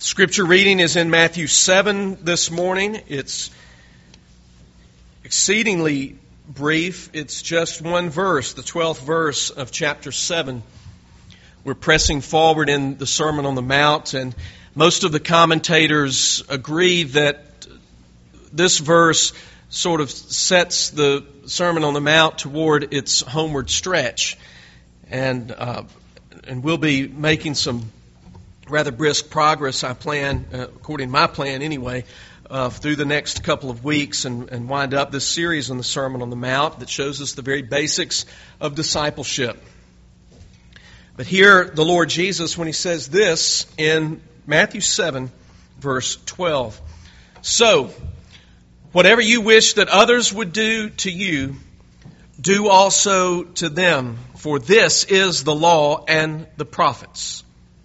Scripture reading is in Matthew 7 this morning. It's exceedingly brief. It's just one verse, the 12th verse of chapter 7. We're pressing forward in the Sermon on the Mount, and most of the commentators agree that this verse sort of sets the Sermon on the Mount toward its homeward stretch. And we'll be making some rather brisk progress, I plan, according to my plan anyway, through the next couple of weeks and wind up this series on the Sermon on the Mount that shows us the very basics of discipleship. But here, the Lord Jesus, when He says this in Matthew 7, verse 12, "So, whatever you wish that others would do to you, do also to them, for this is the law and the prophets."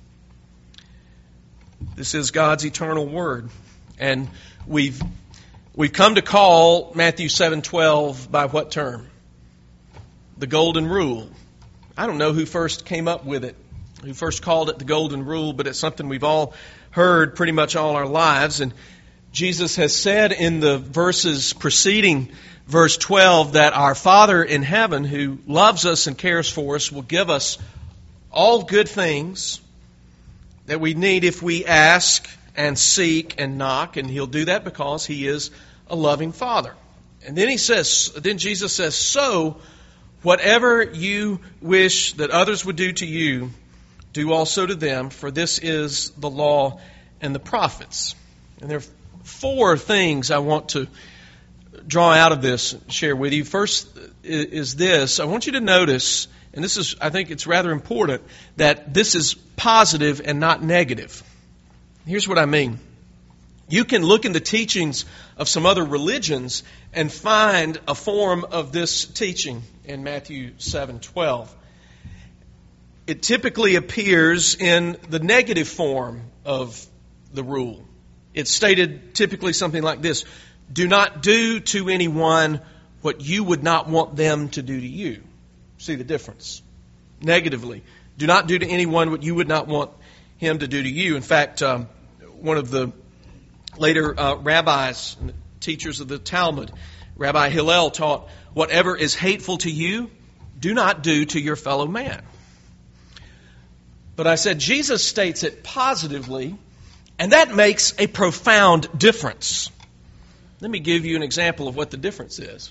This is God's eternal Word. And we've come to call Matthew 7:12 by what term? The Golden Rule. I don't know who first came up with it, who first called it the Golden Rule, but it's something we've all heard pretty much all our lives. And Jesus has said in the verses preceding verse 12 that our Father in heaven, who loves us and cares for us, will give us all good things that we need if we ask and seek and knock, and He'll do that because He is a loving Father. And then Jesus says, "So, whatever you wish that others would do to you, do also to them, for this is the law and the prophets." And there are four things I want to draw out of this and share with you. First is this. I want you to notice, and this is, I think it's rather important, that this is positive and not negative. Here's what I mean. You can look in the teachings of some other religions and find a form of this teaching in Matthew 7:12. It typically appears in the negative form of the rule. It's stated typically something like this: do not do to anyone what you would not want them to do to you. See the difference? Negatively, do not do to anyone what you would not want him to do to you. In fact, one of the later rabbis and teachers of the Talmud, Rabbi Hillel, taught, "Whatever is hateful to you, do not do to your fellow man." But I said Jesus states it positively, and that makes a profound difference. Let me give you an example of what the difference is.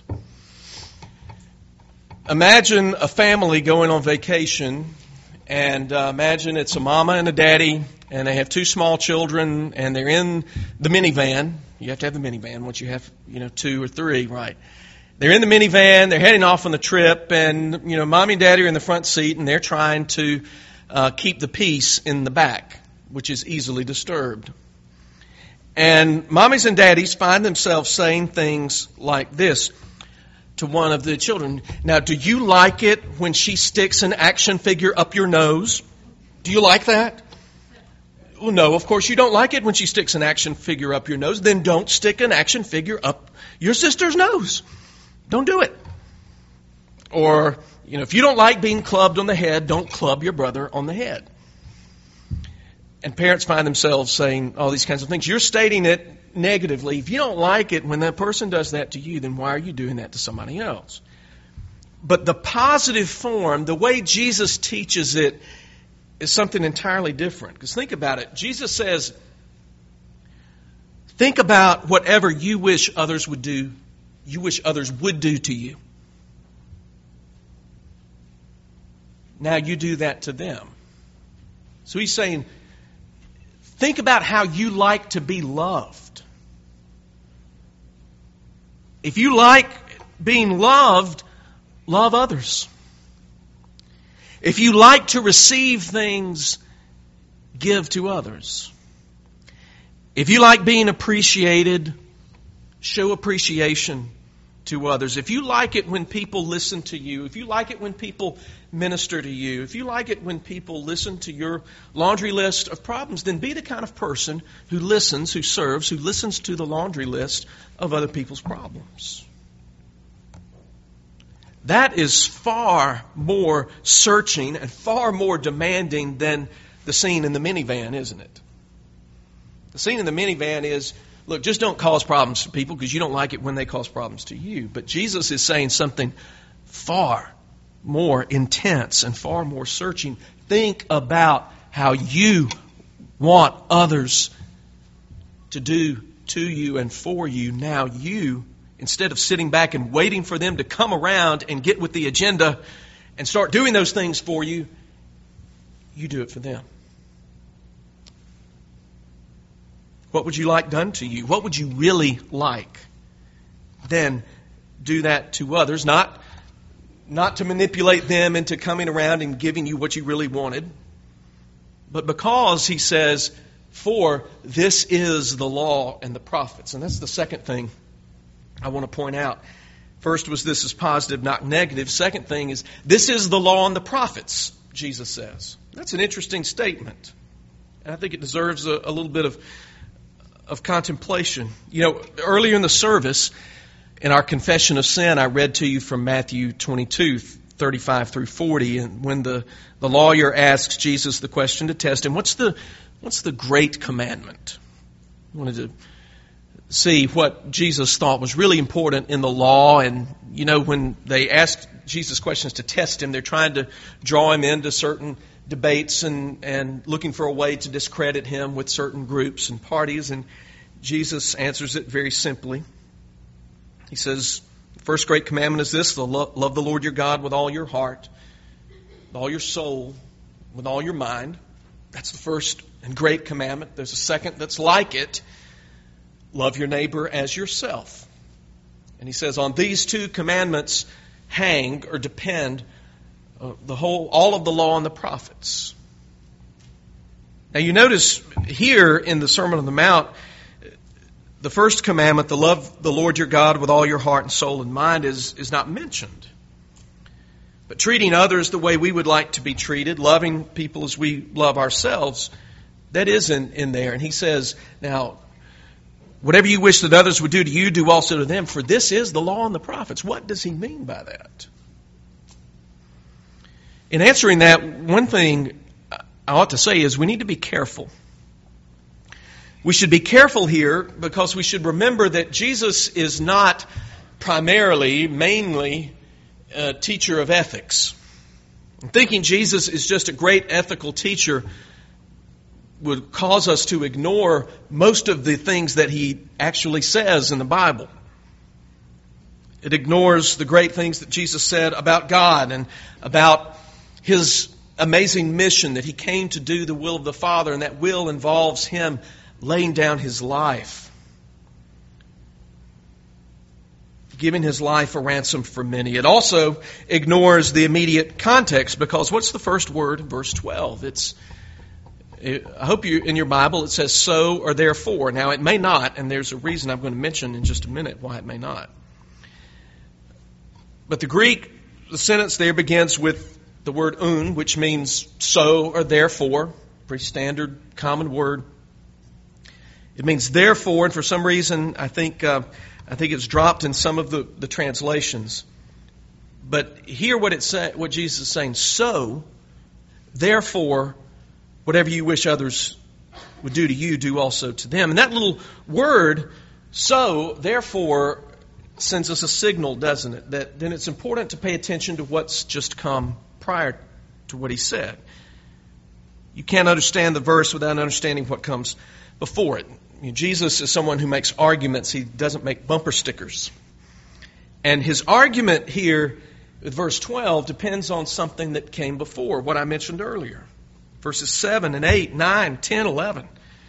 Imagine a family going on vacation, and imagine it's a mama and a daddy, and they have two small children, and they're in the minivan. You have to have the minivan once you have, two or three, right? They're in the minivan, they're heading off on the trip, and, mommy and daddy are in the front seat, and they're trying to keep the peace in the back, which is easily disturbed. And mommies and daddies find themselves saying things like this to one of the children. "Now, do you like it when she sticks an action figure up your nose? Do you like that?" "Well, no, of course you don't like it when she sticks an action figure up your nose. Then don't stick an action figure up your sister's nose. Don't do it." Or, if you don't like being clubbed on the head, don't club your brother on the head. And parents find themselves saying all these kinds of things. You're stating it negatively. If you don't like it when that person does that to you, then why are you doing that to somebody else? But the positive form, the way Jesus teaches it, is something entirely different. Because think about it. Jesus says, think about whatever you wish others would do, to you. Now you do that to them. So He's saying, think about how you like to be loved. If you like being loved, love others. If you like to receive things, give to others. If you like being appreciated, show appreciation to others. If you like it when people listen to you, if you like it when people minister to you, if you like it when people listen to your laundry list of problems, then be the kind of person who listens, who serves, who listens to the laundry list of other people's problems. That is far more searching and far more demanding than the scene in the minivan, isn't it? The scene in the minivan is, look, just don't cause problems to people because you don't like it when they cause problems to you. But Jesus is saying something far more intense and far more searching. Think about how you want others to do to you and for you. Now you, instead of sitting back and waiting for them to come around and get with the agenda and start doing those things for you, you do it for them. What would you like done to you? What would you really like? Then do that to others, not to manipulate them into coming around and giving you what you really wanted, but because he says, for this is the law and the prophets. And that's the second thing I want to point out. First was this is positive, not negative. Second thing is this is the law and the prophets, Jesus says. That's an interesting statement. And I think it deserves a little bit of contemplation. You know, earlier in the service, in our confession of sin, I read to you from Matthew 22, 35 through 40. And when the lawyer asks Jesus the question to test him, what's the great commandment? I wanted to see what Jesus thought was really important in the law. And, you know, when they ask Jesus questions to test him, they're trying to draw him into certain debates and looking for a way to discredit him with certain groups and parties. And Jesus answers it very simply. He says, the first great commandment is this, love the Lord your God with all your heart, with all your soul, with all your mind. That's the first and great commandment. There's a second that's like it. Love your neighbor as yourself. And he says, on these two commandments hang or depend all of the law and the prophets. Now you notice here in the Sermon on the Mount, the first commandment, to love the Lord your God with all your heart and soul and mind, is not mentioned. But treating others the way we would like to be treated, loving people as we love ourselves, that is in there. And he says, now, whatever you wish that others would do to you, do also to them, for this is the law and the prophets. What does he mean by that? In answering that, one thing I ought to say is we need to be careful. We should be careful here because we should remember that Jesus is not mainly a teacher of ethics. And thinking Jesus is just a great ethical teacher would cause us to ignore most of the things that he actually says in the Bible. It ignores the great things that Jesus said about God and about his amazing mission that he came to do the will of the Father, and that will involves him laying down his life, giving his life a ransom for many. It also ignores the immediate context, because what's the first word in verse 12? I hope in your Bible it says so or therefore. Now it may not, and there's a reason I'm going to mention in just a minute why it may not. But the Greek, the sentence there begins with the word un, which means so or therefore, pretty standard common word. It means therefore, and for some reason I think it's dropped in some of the translations. But hear what Jesus is saying. So, therefore, whatever you wish others would do to you, do also to them. And that little word, so, therefore, sends us a signal, doesn't it? That then it's important to pay attention to what's just come prior to what he said. You can't understand the verse without understanding what comes before it. Jesus is someone who makes arguments. He doesn't make bumper stickers. And his argument here with verse 12 depends on something that came before, what I mentioned earlier. Verses 7 and 8, 9, 10, 11.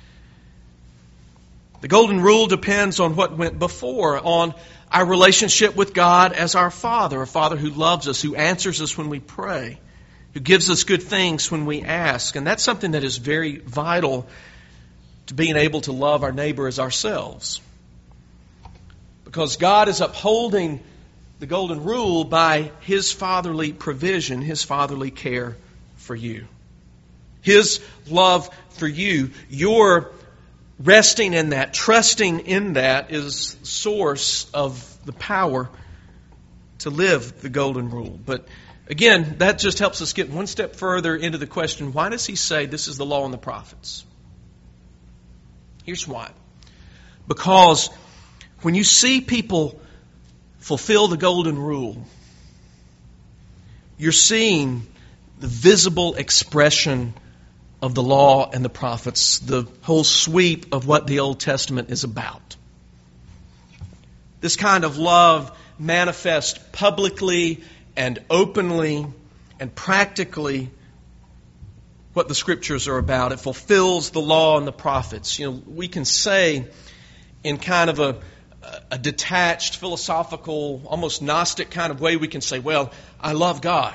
The golden rule depends on what went before, on our relationship with God as our Father, a Father who loves us, who answers us when we pray, who gives us good things when we ask. And that's something that is very vital to being able to love our neighbor as ourselves. Because God is upholding the golden rule by his fatherly provision, his fatherly care for you. His love for you, your resting in that, trusting in that is the source of the power to live the golden rule. But again, that just helps us get one step further into the question, why does he say this is the law and the prophets? Here's why. Because when you see people fulfill the golden rule, you're seeing the visible expression of the law and the prophets, the whole sweep of what the Old Testament is about. This kind of love manifests publicly and openly and practically what the Scriptures are about. It fulfills the law and the prophets. We can say in kind of a detached, philosophical, almost Gnostic kind of way, we can say, well, I love God.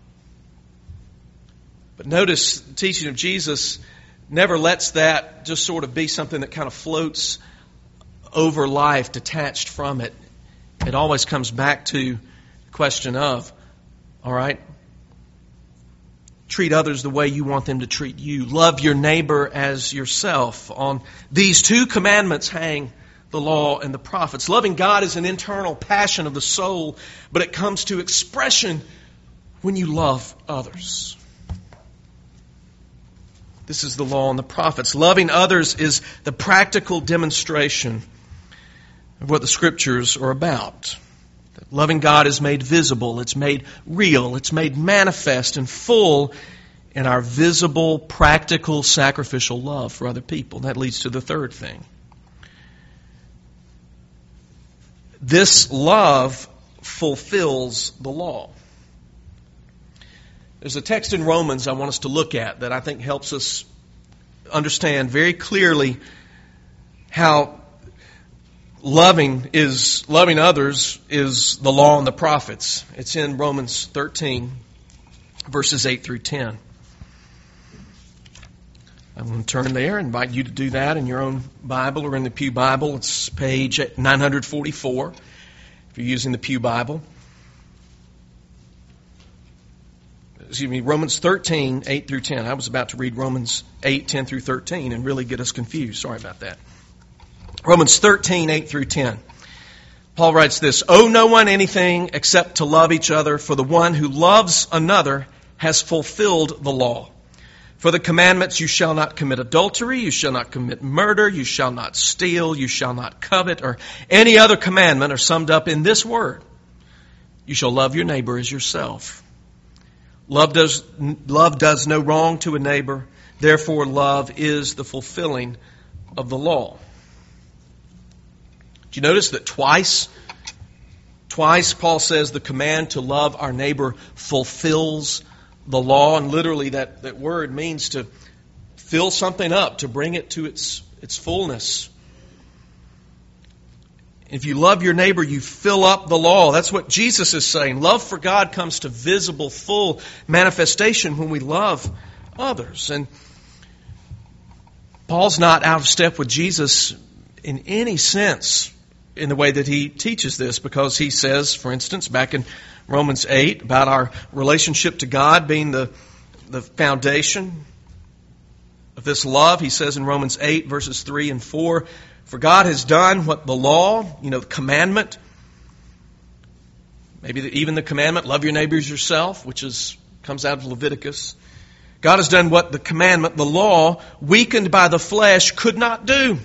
But notice the teaching of Jesus never lets that just sort of be something that kind of floats over life, detached from it. It always comes back to the question of, all right, treat others the way you want them to treat you. Love your neighbor as yourself. On these two commandments hang the law and the prophets. Loving God is an internal passion of the soul, but it comes to expression when you love others. This is the law and the prophets. Loving others is the practical demonstration of what the Scriptures are about. Loving God is made visible, it's made real, it's made manifest and full in our visible, practical, sacrificial love for other people. That leads to the third thing. This love fulfills the law. There's a text in Romans I want us to look at that I think helps us understand very clearly how loving others is the law and the prophets. It's in Romans 13, verses 8 through 10. I'm going to turn there and invite you to do that in your own Bible or in the Pew Bible. It's page 944 if you're using the Pew Bible. Romans 13, 8 through 10. I was about to read Romans 8, 10 through 13 and really get us confused. Sorry about that. Romans 13, 8 through 10. Paul writes this, "Owe no one anything except to love each other, for the one who loves another has fulfilled the law. For the commandments, you shall not commit adultery, you shall not commit murder, you shall not steal, you shall not covet, or any other commandment are summed up in this word. You shall love your neighbor as yourself. Love does no wrong to a neighbor, therefore love is the fulfilling of the law." Do you notice that twice Paul says the command to love our neighbor fulfills the law? And literally that word means to fill something up, to bring it to its fullness. If you love your neighbor, you fill up the law. That's what Jesus is saying. Love for God comes to visible, full manifestation when we love others. And Paul's not out of step with Jesus in any sense in the way that he teaches this, because he says, for instance, back in Romans 8, about our relationship to God being the foundation of this love. He says in Romans 8, verses 3 and 4, "For God has done what the law," the commandment, maybe even the commandment, love your neighbor as yourself, which comes out of Leviticus. God has done what the commandment, the law, weakened by the flesh, could not do.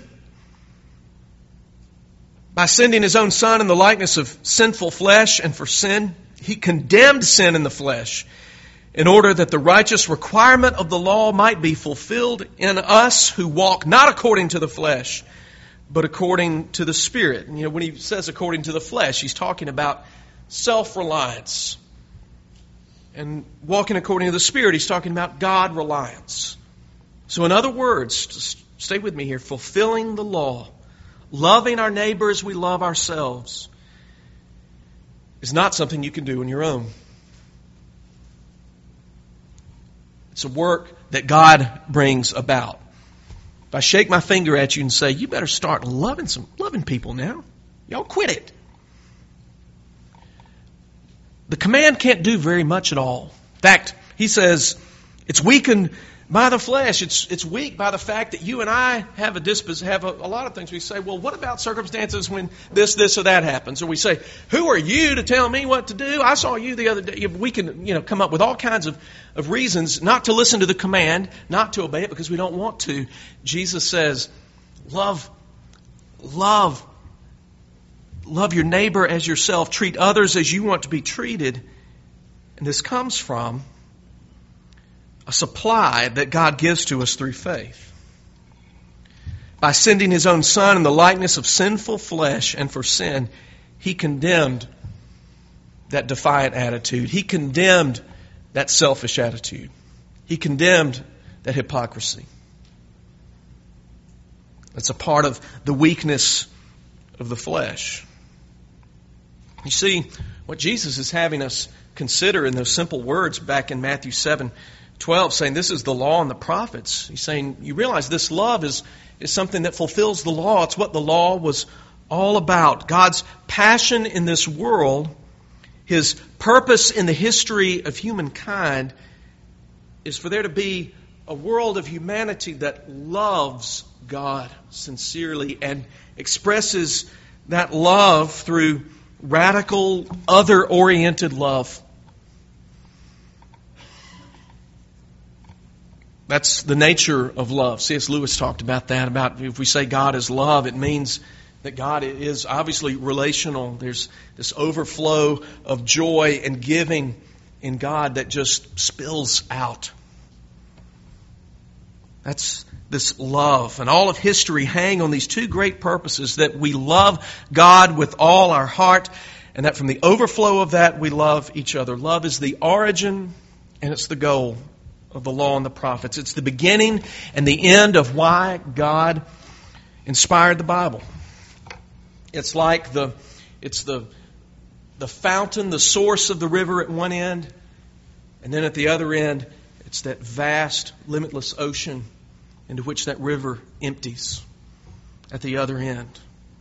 By sending His own Son in the likeness of sinful flesh, and for sin, He condemned sin in the flesh, in order that the righteous requirement of the law might be fulfilled in us who walk not according to the flesh, but according to the Spirit. And when he says according to the flesh, he's talking about self-reliance. And walking according to the Spirit, he's talking about God-reliance. So in other words, just stay with me here, fulfilling the law, loving our neighbor as we love ourselves, is not something you can do on your own. It's a work that God brings about. If I shake my finger at you and say, you better start loving people now, y'all quit it. The command can't do very much at all. In fact, he says it's weakened by the flesh. It's weak by the fact that you and I have a lot of things. We say, well, what about circumstances when this, or that happens? Or we say, who are you to tell me what to do? I saw you the other day. We can come up with all kinds of reasons not to listen to the command, not to obey it because we don't want to. Jesus says, Love your neighbor as yourself. Treat others as you want to be treated. And this comes from a supply that God gives to us through faith. By sending His own Son in the likeness of sinful flesh and for sin, He condemned that defiant attitude. He condemned that selfish attitude. He condemned that hypocrisy. That's a part of the weakness of the flesh. You see, what Jesus is having us consider in those simple words back in Matthew 7:12, saying this is the law and the prophets. He's saying, you realize this love is something that fulfills the law. It's what the law was all about. God's passion in this world, His purpose in the history of humankind, is for there to be a world of humanity that loves God sincerely and expresses that love through radical, other-oriented love. That's the nature of love. C.S. Lewis talked about that, about if we say God is love, it means that God is obviously relational. There's this overflow of joy and giving in God that just spills out. That's this love. And all of history hang on these two great purposes, that we love God with all our heart, and that from the overflow of that we love each other. Love is the origin and it's the goal of the law and the prophets. It's the beginning and the end of why God inspired the Bible. It's like the fountain, the source of the river at one end, and then at the other end, it's that vast, limitless ocean into which that river empties at the other end.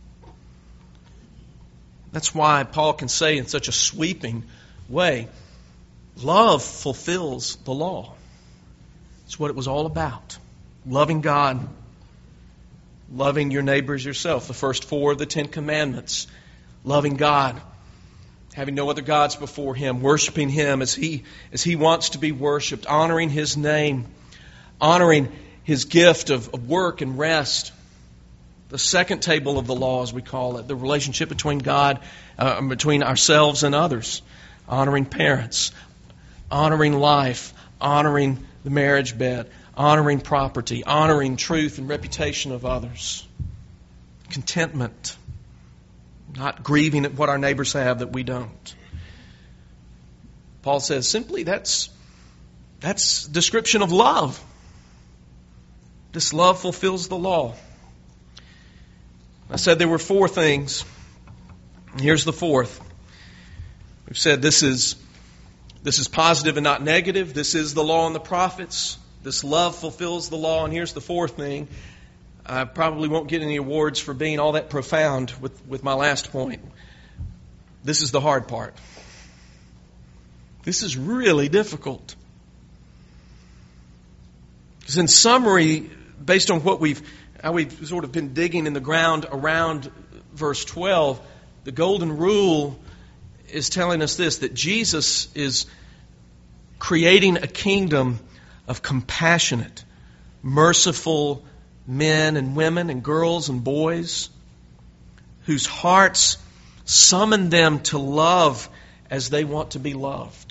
That's why Paul can say in such a sweeping way, love fulfills the law. It's what it was all about. Loving God, loving your neighbor as yourself. The first four of the Ten Commandments. Loving God, having no other gods before Him, worshiping Him as He wants to be worshipped, honoring His name, honoring His gift of work and rest. The second table of the law, as we call it, the relationship between God, between ourselves and others, honoring parents, honoring life, honoring the marriage bed, honoring property, honoring truth and reputation of others, contentment, not grieving at what our neighbors have that we don't. Paul says simply that's description of love. This love fulfills the law. I said there were four things. And here's the fourth. We've said this is positive and not negative. This is the law and the prophets. This love fulfills the law. And here's the fourth thing. I probably won't get any awards for being all that profound with my last point. This is the hard part. This is really difficult. Because in summary, based on what we've sort of been digging in the ground around verse 12, the golden rule is telling us this, that Jesus is creating a kingdom of compassionate, merciful men and women and girls and boys whose hearts summon them to love as they want to be loved.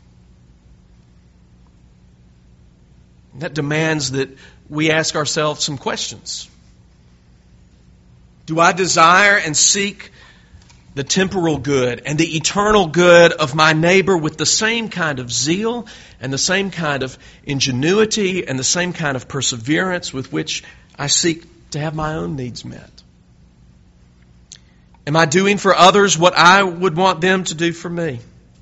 That demands that we ask ourselves some questions. Do I desire and seek the temporal good and the eternal good of my neighbor with the same kind of zeal and the same kind of ingenuity and the same kind of perseverance with which I seek to have my own needs met? Am I doing for others what I would want them to do for me?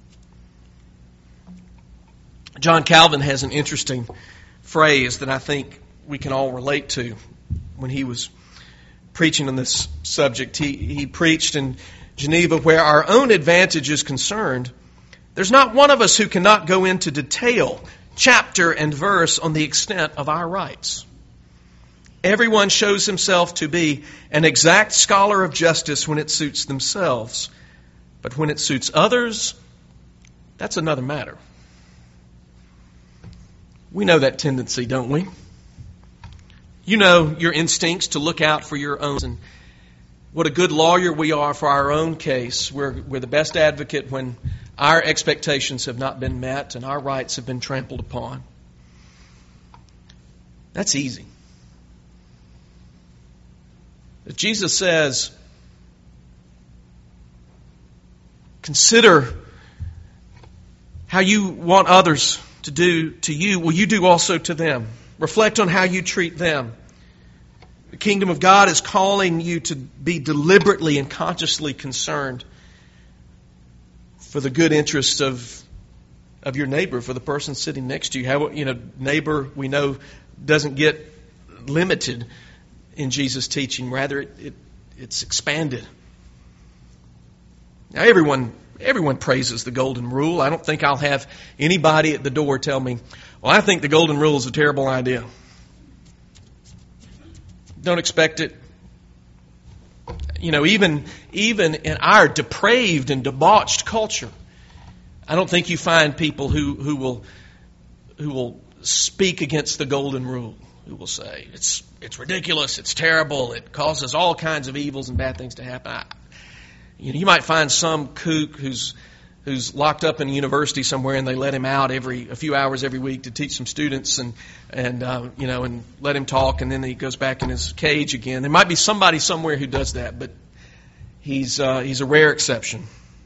John Calvin has an interesting phrase that I think we can all relate to when he was preaching on this subject. He preached in Geneva, where our own advantage is concerned, there's not one of us who cannot go into detail, chapter and verse, on the extent of our rights. Everyone shows himself to be an exact scholar of justice when it suits themselves. But when it suits others, that's another matter. We know that tendency, don't we? You know your instincts to look out for your own. And what a good lawyer we are for our own case. We're the best advocate when our expectations have not been met and our rights have been trampled upon. That's easy. But Jesus says, consider how you want others to do to you. Will you do also to them? Reflect on how you treat them. The kingdom of God is calling you to be deliberately and consciously concerned for the good interest of your neighbor, for the person sitting next to you. How, neighbor, we know, doesn't get limited in Jesus' teaching. Rather, it's expanded. Now, everyone praises the golden rule. I don't think I'll have anybody at the door tell me, well, I think the golden rule is a terrible idea. Don't expect it. Even in our depraved and debauched culture, I don't think you find people who will speak against the golden rule, who will say it's ridiculous, it's terrible, it causes all kinds of evils and bad things to happen. You might find some kook who's locked up in a university somewhere, and they let him out a few hours every week to teach some students and let him talk, and then he goes back in his cage again. There might be somebody somewhere who does that, but he's a rare exception.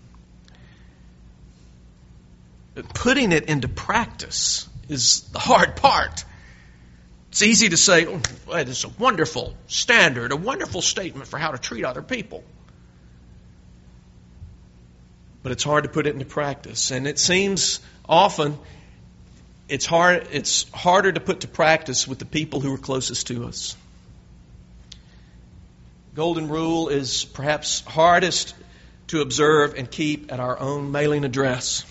But putting it into practice is the hard part. It's easy to say, oh, it's a wonderful standard, a wonderful statement for how to treat other people. But it's hard to put it into practice. And it seems often it's harder to put to practice with the people who are closest to us. Golden rule is perhaps hardest to observe and keep at our own mailing address.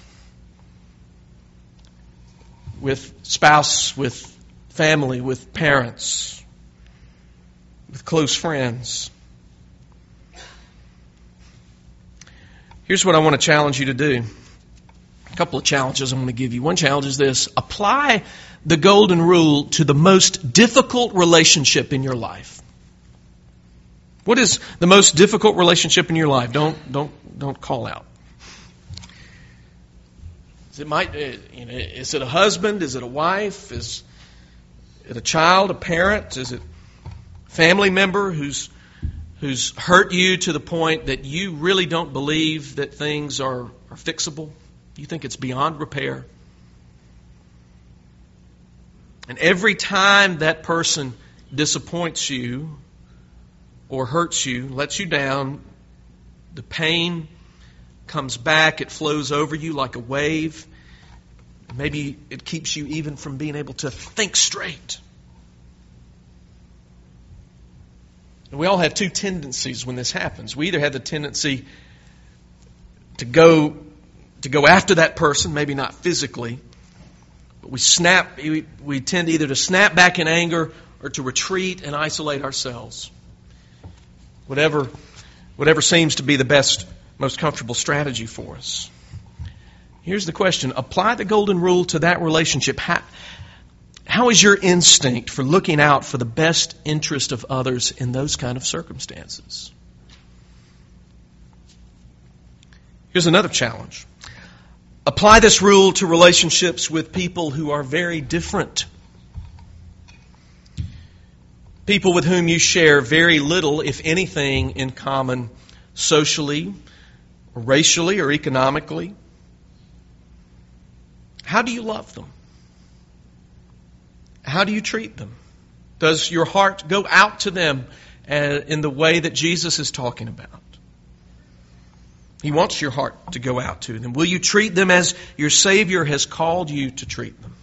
With spouse, with family, with parents, with close friends. Here's what I want to challenge you to do. A couple of challenges I'm going to give you. One challenge is this: apply the golden rule to the most difficult relationship in your life. What is the most difficult relationship in your life? Don't call out. Is it a husband? Is it a wife? Is it a child, a parent? Is it a family member who's hurt you to the point that you really don't believe that things are fixable? You think it's beyond repair? And every time that person disappoints you or hurts you, lets you down, the pain comes back, it flows over you like a wave. Maybe it keeps you even from being able to think straight. And we all have two tendencies when this happens. We either have the tendency to go after that person, maybe not physically, but we tend either to snap back in anger or to retreat and isolate ourselves. Whatever seems to be the best, most comfortable strategy for us. Here's the question. Apply the golden rule to that relationship. How is your instinct for looking out for the best interest of others in those kind of circumstances? Here's another challenge. Apply this rule to relationships with people who are very different. People with whom you share very little, if anything, in common socially, or racially, or economically. How do you love them? How do you treat them? Does your heart go out to them in the way that Jesus is talking about? He wants your heart to go out to them. Will you treat them as your Savior has called you to treat them?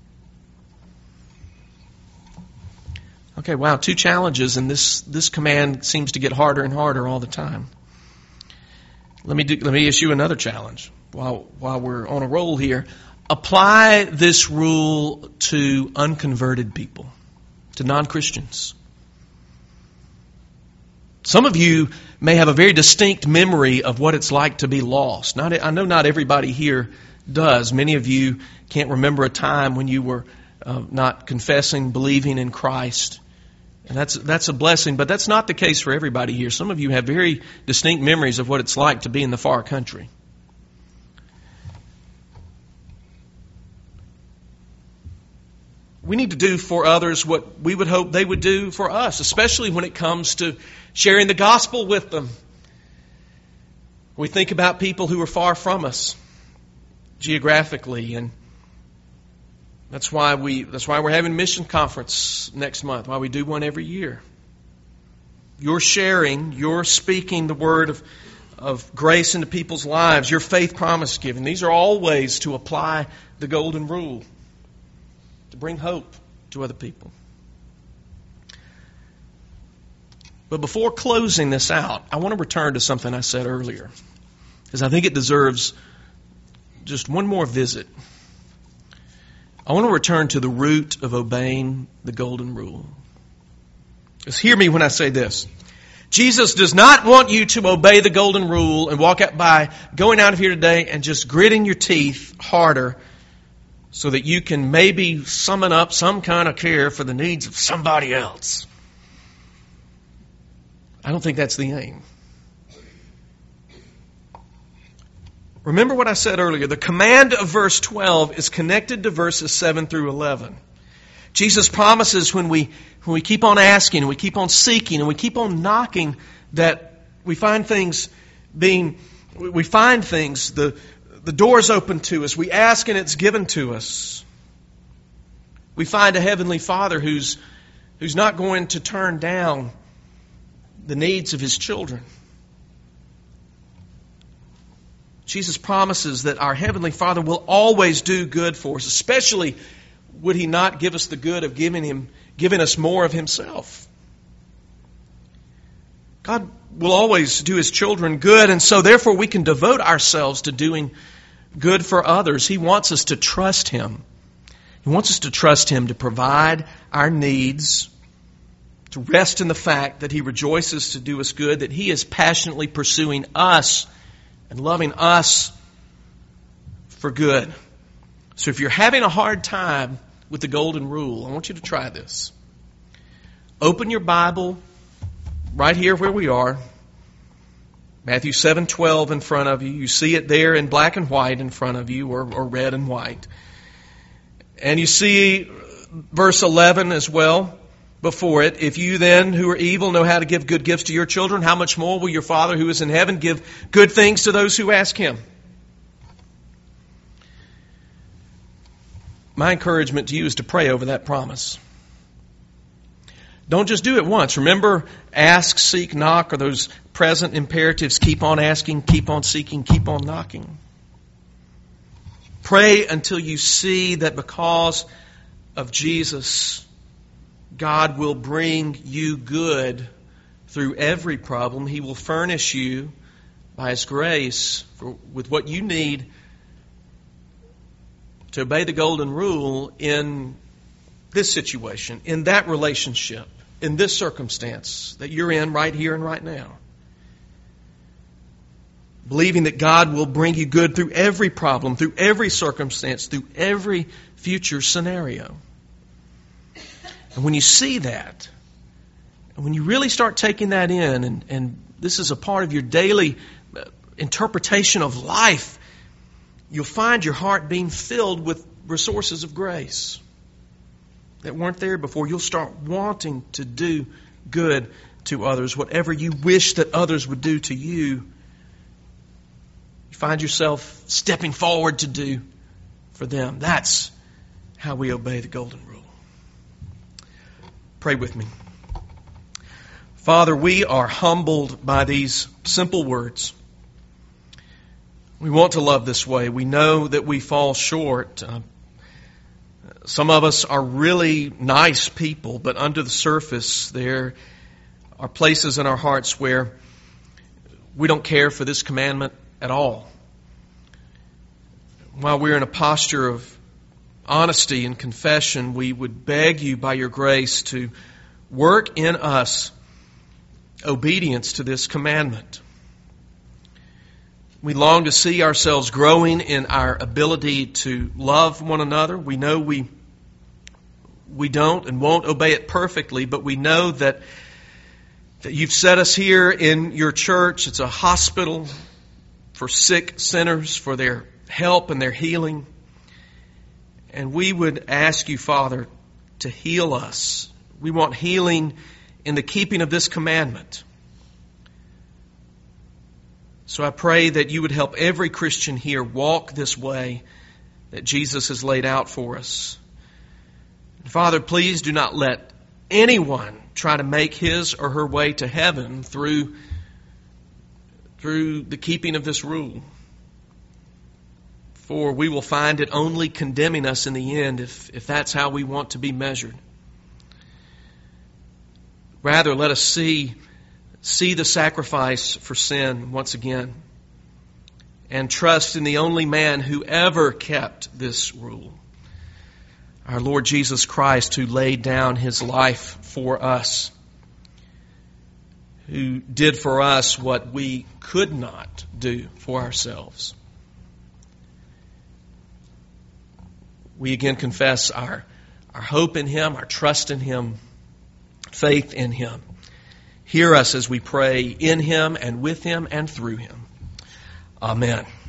Okay, wow, 2 challenges, and this command seems to get harder and harder all the time. Let me issue another challenge while we're on a roll here. Apply this rule to unconverted people, to non-Christians. Some of you may have a very distinct memory of what it's like to be lost. I know not everybody here does. Many of you can't remember a time when you were not confessing, believing in Christ And that's a blessing, but that's not the case for everybody here. Some of you have very distinct memories of what it's like to be in the far country. We need to do for others what we would hope they would do for us, especially when it comes to sharing the gospel with them. We think about people who are far from us geographically, and that's why we're having mission conference next month, why we do one every year. You're sharing, you're speaking the word of grace into people's lives, your faith promise giving. These are all ways to apply the golden rule, to bring hope to other people. But before closing this out, I want to return to something I said earlier, because I think it deserves just one more visit. I want to return to the root of obeying the golden rule. Just hear me when I say this. Jesus does not want you to obey the golden rule and walk out by going out of here today and just gritting your teeth harder so that you can maybe summon up some kind of care for the needs of somebody else. I don't think that's the aim. Remember what I said earlier. The command of verse 12 is connected to verses 7 through 11. Jesus promises when we keep on asking and we keep on seeking and we keep on knocking that we find things, the door's open to us. We ask and it's given to us. We find a heavenly Father who's not going to turn down the needs of His children. Jesus promises that our Heavenly Father will always do good for us. Especially would He not give us the good of giving us more of Himself. God will always do His children good, and so therefore we can devote ourselves to doing good for others. He wants us to trust Him. He wants us to trust Him to provide our needs, to rest in the fact that He rejoices to do us good, that He is passionately pursuing us and loving us for good. So if you're having a hard time with the golden rule, I want you to try this. Open your Bible right here where we are. Matthew 7:12 in front of you. You see it there in black and white in front of you, or red and white. And you see verse 11 as well before it. If you then, who are evil, know how to give good gifts to your children, how much more will your Father who is in heaven give good things to those who ask Him? My encouragement to you is to pray over that promise. Don't just do it once. Remember, ask, seek, knock are those present imperatives. Keep on asking, keep on seeking, keep on knocking. Pray until you see that because of Jesus, God will bring you good through every problem. He will furnish you by His grace with what you need to obey the golden rule in this situation, in that relationship, in this circumstance that you're in right here and right now. Believing that God will bring you good through every problem, through every circumstance, through every future scenario. And when you see that, and when you really start taking that in, and this is a part of your daily interpretation of life, you'll find your heart being filled with resources of grace that weren't there before. You'll start wanting to do good to others. Whatever you wish that others would do to you, you find yourself stepping forward to do for them. That's how we obey the golden rule. Pray with me. Father, we are humbled by these simple words. We want to love this way. We know that we fall short. Some of us are really nice people, but under the surface there are places in our hearts where we don't care for this commandment at all. While we're in a posture of honesty and confession, we would beg you by your grace to work in us obedience to this commandment. We long to see ourselves growing in our ability to love one another. We know we we don't and won't obey it perfectly, but we know that you've set us here in your church. It's a hospital for sick sinners, for their help and their healing. And we would ask you, Father, to heal us. We want healing in the keeping of this commandment. So I pray that you would help every Christian here walk this way that Jesus has laid out for us. Father, please do not let anyone try to make his or her way to heaven through the keeping of this rule. For we will find it only condemning us in the end if that's how we want to be measured. Rather, let us see the sacrifice for sin once again and trust in the only man who ever kept this rule, our Lord Jesus Christ, who laid down his life for us, who did for us what we could not do for ourselves. We again confess our hope in him, our trust in him, faith in him. Hear us as we pray in him and with him and through him. Amen.